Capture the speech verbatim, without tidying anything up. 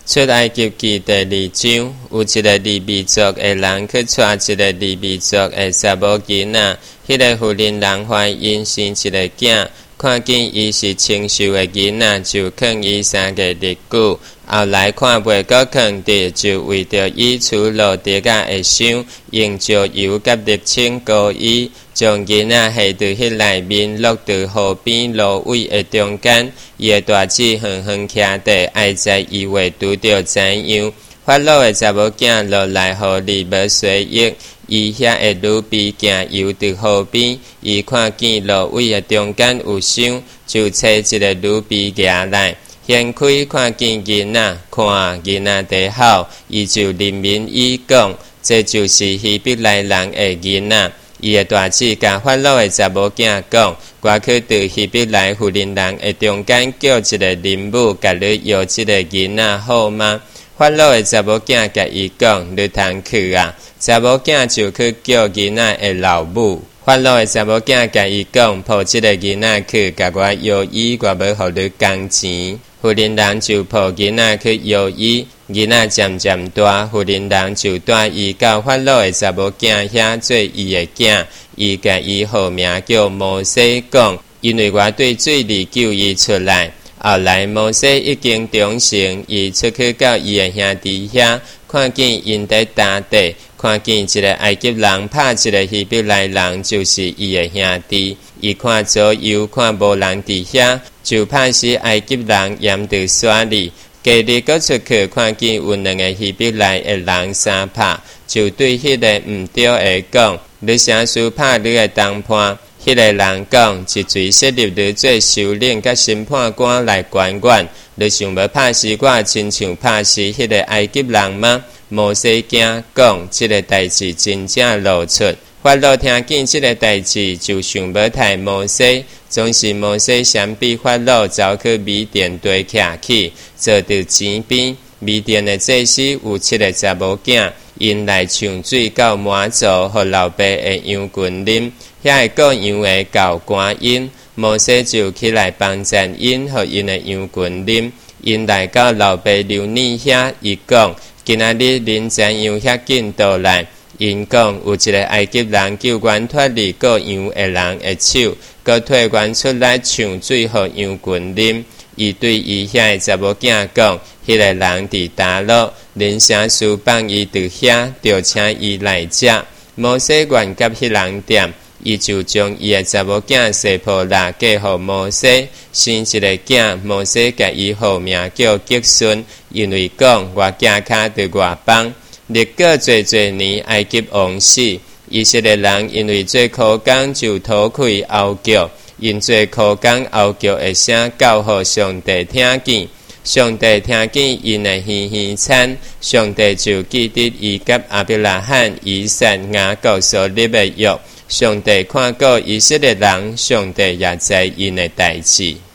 出埃及记第二章，有一个利未族的人去带一个利未族的查某囡仔，迄、那个妇人人怀孕生一个囝，看见伊是清秀的囡仔，就劝伊三个日久。后来看袂阁劝得，就为着伊处落地甲会伤，用石油甲沥青膏伊，将囡仔下伫迄内面，落伫河边芦苇的中间。伊的大姊远远徛地，爱在伊话拄着怎样。法老的查某囝落来，互你无随意。伊遐的女婢行游伫河边，伊看见芦苇的中间有伤，就找一个女婢拿来。掀开看见囡仔，看囡仔在好，伊就认明伊讲，这就是希伯来人的囡仔。伊的大姊甲法老的查某囝讲，我去伫希伯来妇人人的中间叫一个人母，甲你要这个囡仔好吗？法老的查某囝甲伊讲，你通去啊！查某囝就去叫囡仔的老母。法老的查某囝甲伊讲，抱这个囡仔去，甲我要伊，我要互你工钱。妇人人就抱囡仔去要伊，囡仔渐渐大，妇人人就带伊到法老的查某囝遐做伊的囝。伊甲伊号名叫摩西，讲，因为我对水里救伊出来。后来摩西已经长成，伊出去到伊的兄弟遐，看见因在打地，看见一个埃及人拍一个希伯来人，就是伊的兄弟。伊看左右看无人伫遐，就拍死埃及人，淹伫山里。隔日搁出去，看见有两个希伯来的人相拍，就对迄个毋对的讲：你啥事拍你的同伴？迄个人讲：一嘴设立你做首领甲审判官来管管。你想要拍死我，亲像拍死迄个埃及人吗？摩西惊讲，即、这个代志真正露出。法老听见即个代志，就想要杀摩西。总是摩西闪避法老，走去米甸地徛起，坐伫井边。米甸的祭司有七个查某囝，因来抢水到满座，互老爸的羊群啉。遐个各样的教官因，摩西就起来帮赞因，互因的羊群啉。因来到老爸流尼遐，伊讲：今仔日恁怎样遐紧倒来？因讲有一个埃及人救阮脱离各样的人的手，佮退阮出来抢水，互羊群啉。伊对伊遐的查某囝讲：迄、那个人伫打落，恁啥事放伊伫遐，就请伊来食。摩西愿甲迄人点。伊就将伊的查某囝西坡拉嫁互摩西，生一个囝。摩西甲伊号名叫吉顺，因为讲我囝脚伫外邦。历过侪侪年，埃及王死，以色列人因为做苦工就讨开后脚，因做苦工后脚的声告互上帝听见。上帝听见因的嘻嘻惨，上帝就记得伊甲亚伯拉罕、以撒、雅各所立的约。上帝看过以色列人，上帝也知因的代志。